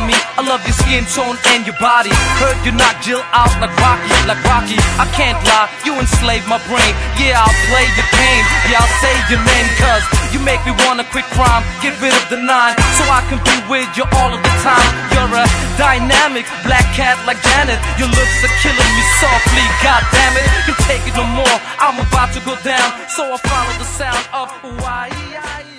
mommy, I love your skin tone and your body. Heard you knock Jill out like Rocky. I can't lie, you enslave my brain. Yeah, I'll play your pain. Yeah, I'll say your name, cause you make me wanna quit crime. Get rid of the 9, so I can be with you all of the time. You're a dynamic black cat like Janet. Your looks are killing me softly, god damn it. Can take it no more, I'm about to go down, so I follow the sound of Hawaii.